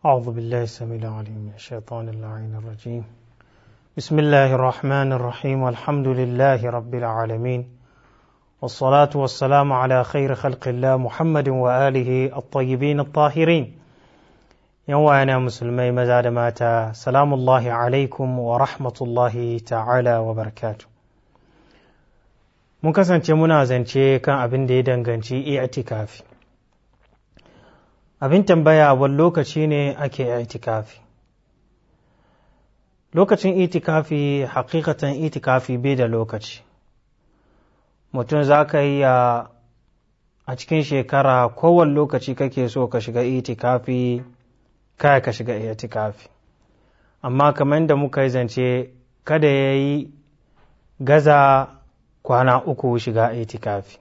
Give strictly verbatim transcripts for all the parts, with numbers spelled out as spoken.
أعوذ بالله السميع العليم من الشيطان اللعين الرجيم بسم الله الرحمن الرحيم والحمد لله رب العالمين والصلاة والسلام على خير خلق الله محمد وآله الطيبين الطاهرين يوانا مسلمي مزاد ماتا سلام الله عليكم ورحمة الله تعالى وبركاته mun kasance muna zance kan abin da ya danganci i'tikafi. Abin tambaya wani lokaci ne ake itikafi. Lokacin itikafi hakikatan itikafi bai da lokaci. Mutum za ka yi a cikin shekara kowane lokaci kake so ka shiga itikafi kai ka shiga itikafi. Amma kamar da muka yi zance kada ya yi gaza kwana uku shiga itikafi.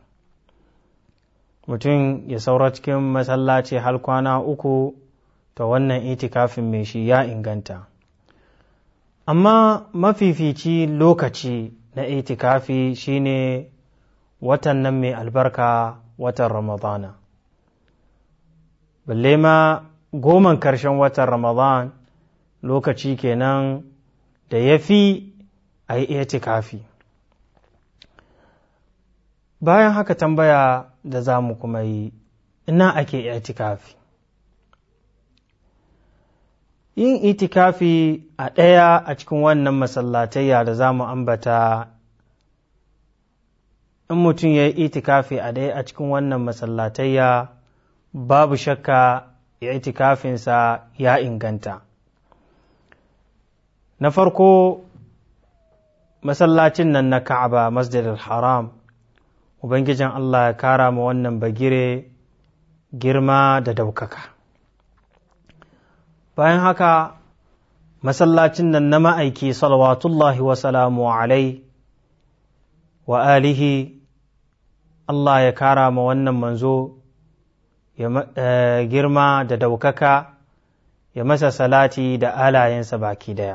Mutum ya saura cikin masallaci har kwana uku ta wannan itikafin mai shi ya inganta. Amma mafifici lokaci na itikafi shine watan nan mai albarka, watan Ramadana. Balle ma goman karshen watan Ramadan lokaci kenan da ya fi a yi itikafi. Bayan haka tambaya da za mu kuma yi, ina ake itikafi? Yin itikafi a ɗaya a cikin wannan masallatayya da za mu ambata, in mutum ya yi itikafi a ɗaya a cikin wannan masallatayya, babu shakka itikafinsa ya inganta. Na farko, masallacin nan na Ka'aba, Masjidil Haram, Ubangijin Allah ya kara ma wannan bagire girma da daukaka. Bayan haka, masallacin nan na ma'aiki salawatullahi wa salamu alai wa alihi, Allah ya kara ma wannan manzo ya girma da daukaka, ya masa salati da alayensa baki daya.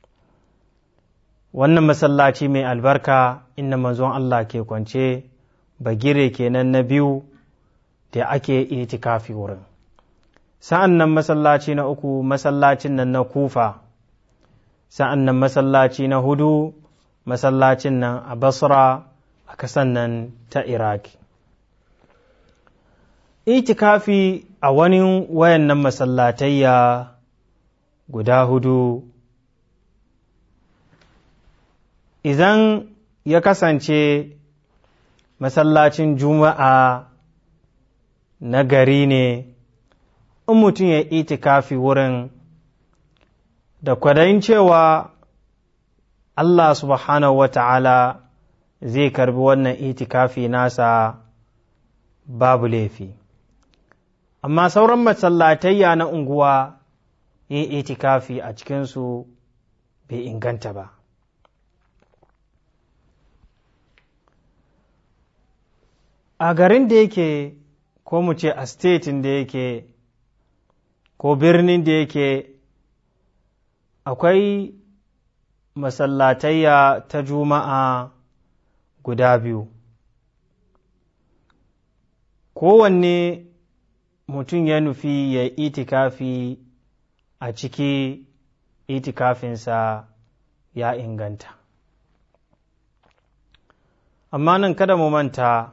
Wannan masallaci mai albarka inda manzon Allah ke kwance, bagire kenan na biyu da ake itikafi wurin. Sa'an nan masallaci na uku, masallacin nan na Kufa, sa'an nan masallaci na hudu, masallacin nan a Basra a kasan nan ta Iraki. Itikafi a wani wayannan masallatayya guda hudu, idan ya kasance masallacin juma'a na gari ne, in mutum ya itikafi wurin da kwadayin cewa Allah subhanahu wa ta'ala zai karbi wannan itikafi nasa, babu laifi. Amma sauran masallatayya na unguwa yin itikafi a cikinsu bai inganta ba. A garin da yake, ko mu ce a statin da yake, ko birnin da yake, akwai masallatayya ta juma'a guda biyu. Kowanne mutum ya nufi ya itikafi a ciki, itikafinsa ya inganta. Amma nan kada mu manta,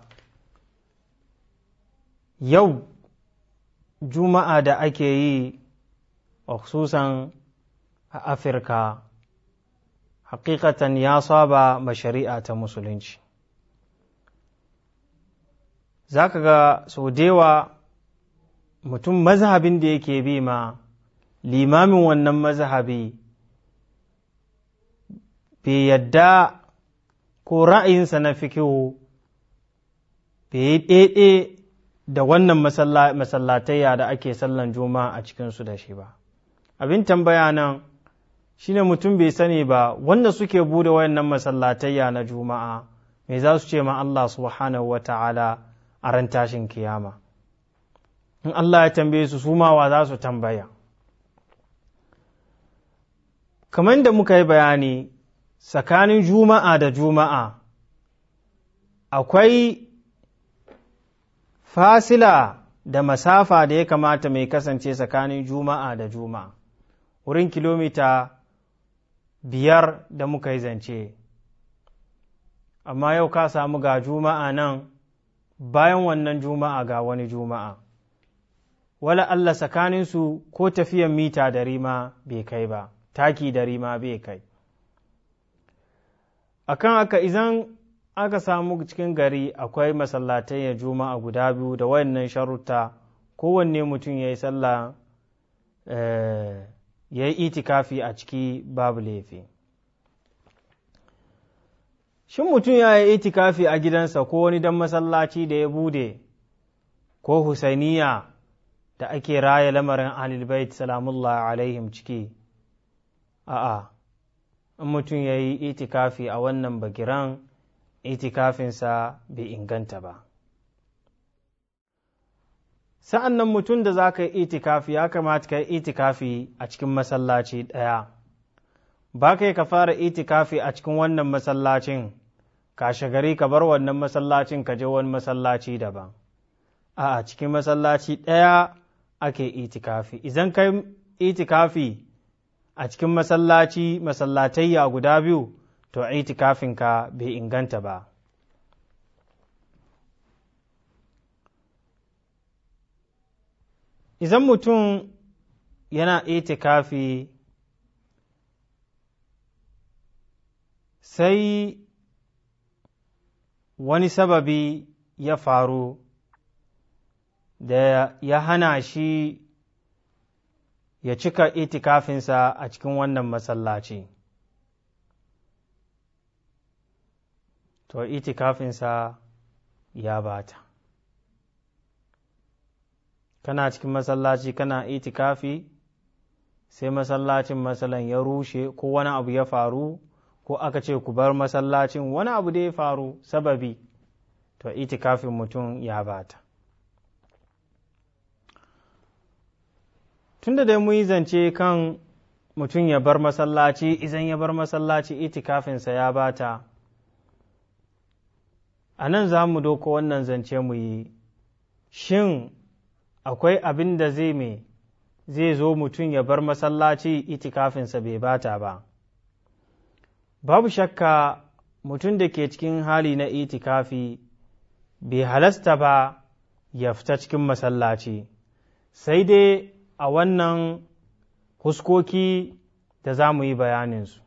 yau juma'a da ake yi a khususan a Afirka, hakikatan ya saba ma shari'a ta musulunci. Za ka ga sau dewa mutum mazhabin da yake bi ma limamin wannan mazhabi bai yadda ko ra'ayinsa na fikihu bai yi ɗaiɗe da wannan masallatayya da ake sallan juma'a a cikinsu da shi ba. Abin tambaya nan shi ne mutum bai sani ba, wanda suke bude wayannan masallatayya na juma'a me za su ce ma Allah subhanahu wa ta'ala a ran tashin kiyama. In Allah ya tambaye su, su ma wa za su tambaya. Kamar da muka yi bayani, tsakanin juma'a da juma'a, akwai fasila da masafa da ya kamata mai kasance tsakanin juma'a da juma'a, wurin kilomita biyar da muka yi zance. Amma yau ka samu ga juma'a nan, bayan wannan juma'a ga wani juma'a, wala Allah tsakaninsu ko tafiyan mita dari ma bai kai ba, taki dari ma bai kai. Akan haka izan aka samu cikin gari akwai masallatai ya juma'a guda biyu da wayannan sharuta, kowanne mutum ya yi sallah ya yi itikafi a ciki babu laifi. Shin mutum ya yi itikafi a gidansa ko wani dan masallaci da ya bude ko Husainiya da ake raya lamarin Ahlul Bait salamullahi alaihim ciki? A'a, in mutum ya yi itikafi a wannan bagiran, itikafinsa bai inganta ba. Sa'an nan mutum da za ka yi itikafi ya kamata ka yi itikafi a cikin masallaci ɗaya, ba ka yi ka fara itikafi a cikin wannan masallacin, kashe gari ka bar wannan masallacin ka je wani masallaci daban. A cikin masallaci ɗaya ake itikafi. Idan ka yi itikafi a cikin masallaci masallatayya guda biyu, to itikafinka bai inganta ba. Idan mutum yana itikafi sai wani sababi ya faru da ya hana shi ya cika itikafinsa a cikin wannan masallaci, to itikafinsa ya bata. Kana cikin masallaci kana itikafi, sai masallacin masalan ya rushe ko wani abu ya faru, ko aka ce ku bar masallacin, wani abu da ya faru sababi, to itikafin mutum ya bata. Tunda dai mu yi zance kan mutum ya bar masallaci, idan ya bar masallaci itikafinsa ya bata, a nan za mu doko wannan zance mu yi, shin akwai abin da zai mai zai zo mutum ya bar masallaci itikafinsa bai bata ba? Babu shakka mutum da ke cikin hali na itikafi bai halasta ba ya fita cikin masallaci, sai dai a wannan huskoki da za mu yi bayaninsu.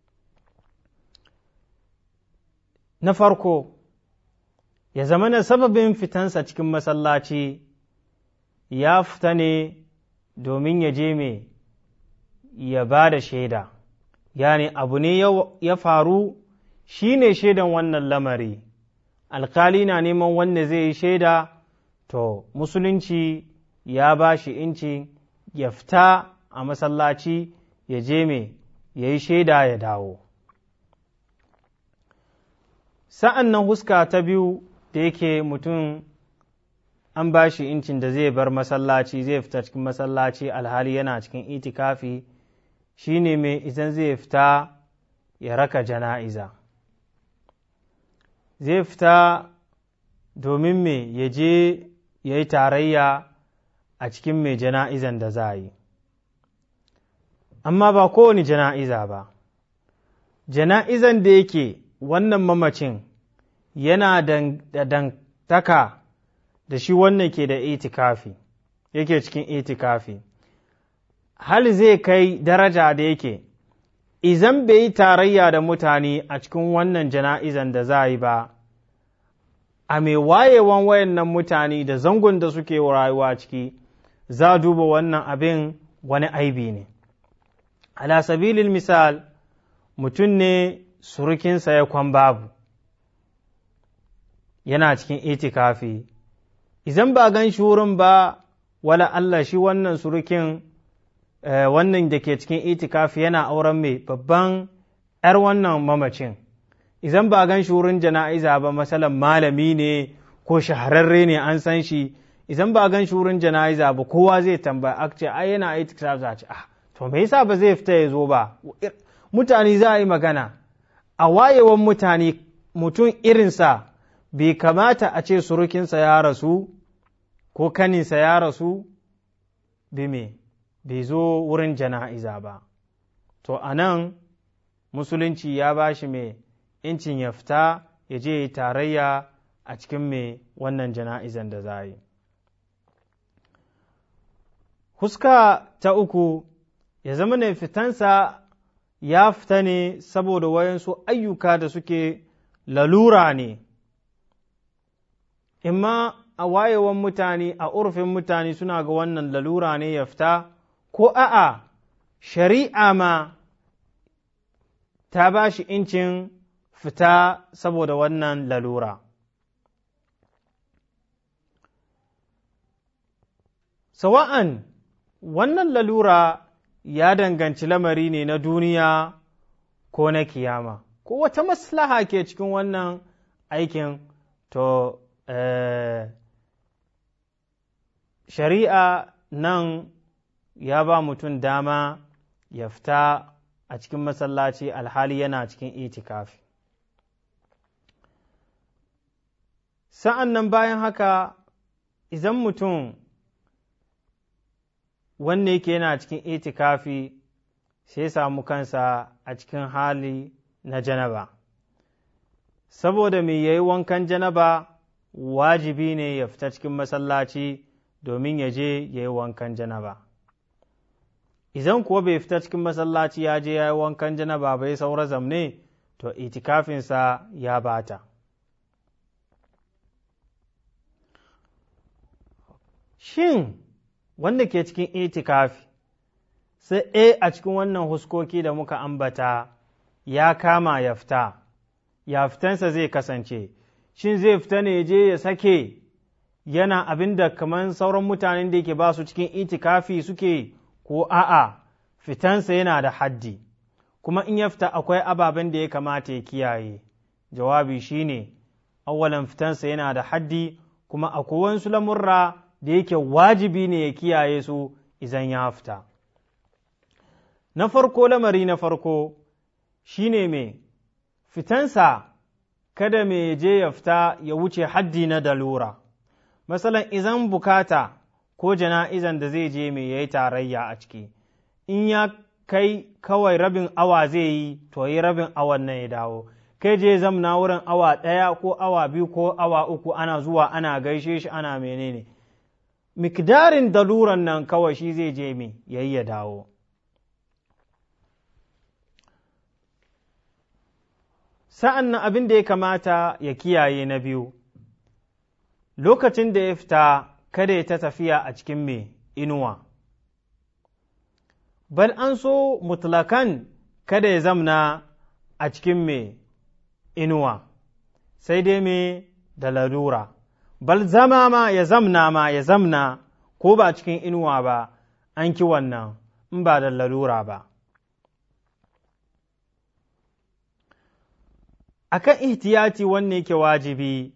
Na farko, ya zama na sababin fitansa cikin masallaci ya fita ne domin ya je mai ya ba da shaida, yani abu ne ya faru shi ne shaidan wannan lamari, alkali na neman wanda zai yi shaida, to musulunci ya ba shi inci ya fita a masallaci ya je mai ya yi shaida ya dawo. Sa'an nan huska ta biyu da yake mutum an ba shi incin da zai bar masallaci, zai fita cikin masallaci alhali yana cikin itikafi, shi ne mai idan zai fita ya raka jana'iza. Zai fita domin mai ya je ya yi tarayya a cikin mai jana'izan da za a yi. Amma ba kowane jana'iza ba, jana'izan da yake wannan mamacin yana da dangantaka da shi wannan ke da itikafi, yake cikin itikafi, hal zai kai daraja da yake izan bai yi tarayya da mutane a cikin wannan jana'izan da za a yi ba, a mai wayewan wayannan mutane da zangon da suke rayuwa ciki, za a duba wannan abin wani aibi ne. Ala sabilil misal, mutum ne surukinsa ya kwan babu, yana cikin itikafi, izan ba gan shi wurin ba, wala Allah shi wannan surukin wannan da ke cikin itikafi yana auren mai babban ‘yar wannan mamacin, izan ba gan shi wurin jana'iza ba, masalan malami ne ko shahararre ne an san shi, izan ba gan shi wurin jana'iza ba, kowa zai tambaya a ce ai yana itikafi, za a ce ah to me yasa ba zai fita ya zo ba? Mutane za a yi magana, a wayewan mutane mutum irinsa bai kamata a ce surukinsa ya rasu ko kaninsa ya rasu bime bai zo wurin jana'iza ba, to a nan musulunci ya ba shi mai incin ya fita ya je tarayya a cikin mai wannan jana'izan da za yi. Huska ta uku, ya zama ne fitansa ya fita ne saboda wayansu ayyuka da suke lalura ne, imma a wayewan mutane a urfin mutane suna ga wannan lalura ne ya fita, ko a'a shari'a ma ta ba shi incin fita saboda wannan lalura. Sawa'an wannan lalura ya danganci lamari ne na duniya ko na kiyama, ko wata maslaha ke cikin wannan aikin, to eh, shari'a nan ya ba mutum dama ya fita a cikin masallaci alhali yana cikin itikafi. Sa'an nan bayan haka, idan mutum wanne yake yana cikin itikafi sai samu kansa a cikin hali na janaba, saboda mai yayi wankan janaba wajibi ne ya fita cikin masallaci domin ya je ya yi wankan janaba. Idan kuwa bai fita cikin masallaci ya je ya yi wankan janaba bai saura zamne, to itikafinsa ya bata. Shin wanda ke cikin itikafi sai e a cikin wannan huskoki da muka ambata ya kama ya fita, ya fitansa zai kasance, shin zai fita ne je ya sake yana abin da kamar sauran mutanen da yake ba su cikin itikafi suke, ko a'a fitansa yana da haddi, kuma in ya fita akwai ababen da ya kamata ya kiyaye? Jawabi shine awwalan fitansa yana da haddi, kuma akwai wasu lamurra da yake wajibi ne ya kiyaye su idan ya fita. Na farko, lamari na farko shine mai fitansa kada mai je ya fita ya wuce haddi na dalura. Masalan, izan bukata ko jana'izan da zai je mai yayi tarayya a ciki, in ya kai kawai rabin awa zai yi, to yi rabin awan nan ya dawo. Kai je zamna wurin awa ɗaya ko awa biyu ko awa uku ana zuwa ana gaishe shi ana menene, mikdarin daluran nan kawai shi zai je mai yayi ya dawo. Sa'an nan abin da ya kamata ya kiyaye na biyu, lokacin da ya fita kada ya ta tafiya a cikin mai inuwa, bal an so mutlakan kada ya zamna a cikin mai inuwa, sai dai mai da lalura, bal zama ma ya zamna ma ya zamna ko ba cikin inuwa ba, an ki wannan in ba da lalura ba. Akan ihtiyati wanne ke wajibi,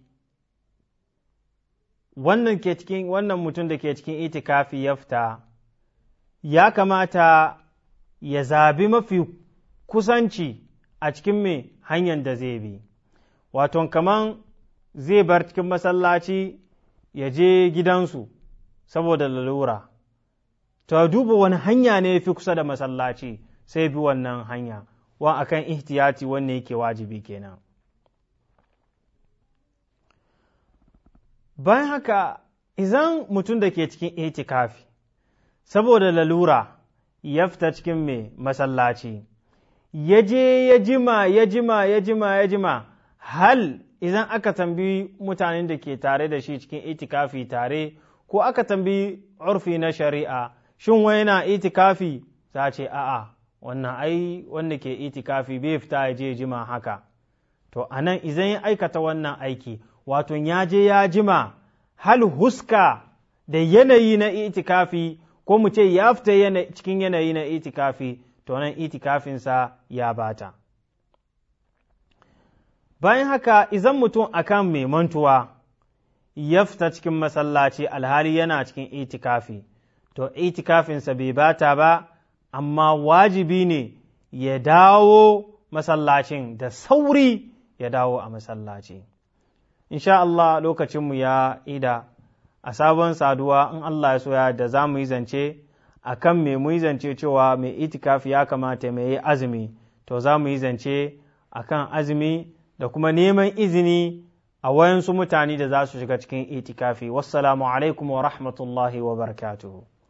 wannan ke cikin wannan mutum da ke cikin itikafi ya fita, ya kamata ya zabi mafi kusanci a cikin mai hanyar da zai bi, wato kaman zai bar cikin masallaci ya je gidansu saboda lalura, to duba wani hanya ne fi kusa da masallaci sai bi wannan hanya, wa akan ihtiyati wanne yake wajibi kenan. Bayan haka, izan mutum da ke cikin itikafi saboda lalura ya fita cikin mai masallaci, ya je ya jima ya jima ya jima ya jima, hal idan aka tambayi mutanen da ke tare da shi cikin itikafi tare, ko aka tambayi urfi na shari'a, shin wai na itikafi, za ce a'a wannan ai wanda ke itikafi bai fita ya je jima haka. To anan idan ya aikata wannan aiki, wato ya je ya jima, hal huska da yanayi na itikafi, ko mu ce ya fita cikin yanayi na itikafi, to nan itikafinsa ya bata. Bayan haka, izan mutum akan mai mantuwa ya fita cikin masallaci alhali yana cikin itikafi, to itikafinsa bai bata ba, amma wajibi ne ya dawo masallacin da sauri, ya dawo a masallaci. Insha Allah lokacinmu ya ida, a sabon saduwa in Allah ya soya da za mu yi zance a kan me mu yi zance cewa mai itikafi ya kamata mai yi azumi, to za mu yi zance a kan azumi da kuma neman izini a wayansu mutane da za su shiga cikin itikafi. Wassalamu alaikum wa rahmatullahi wa barakatuhu.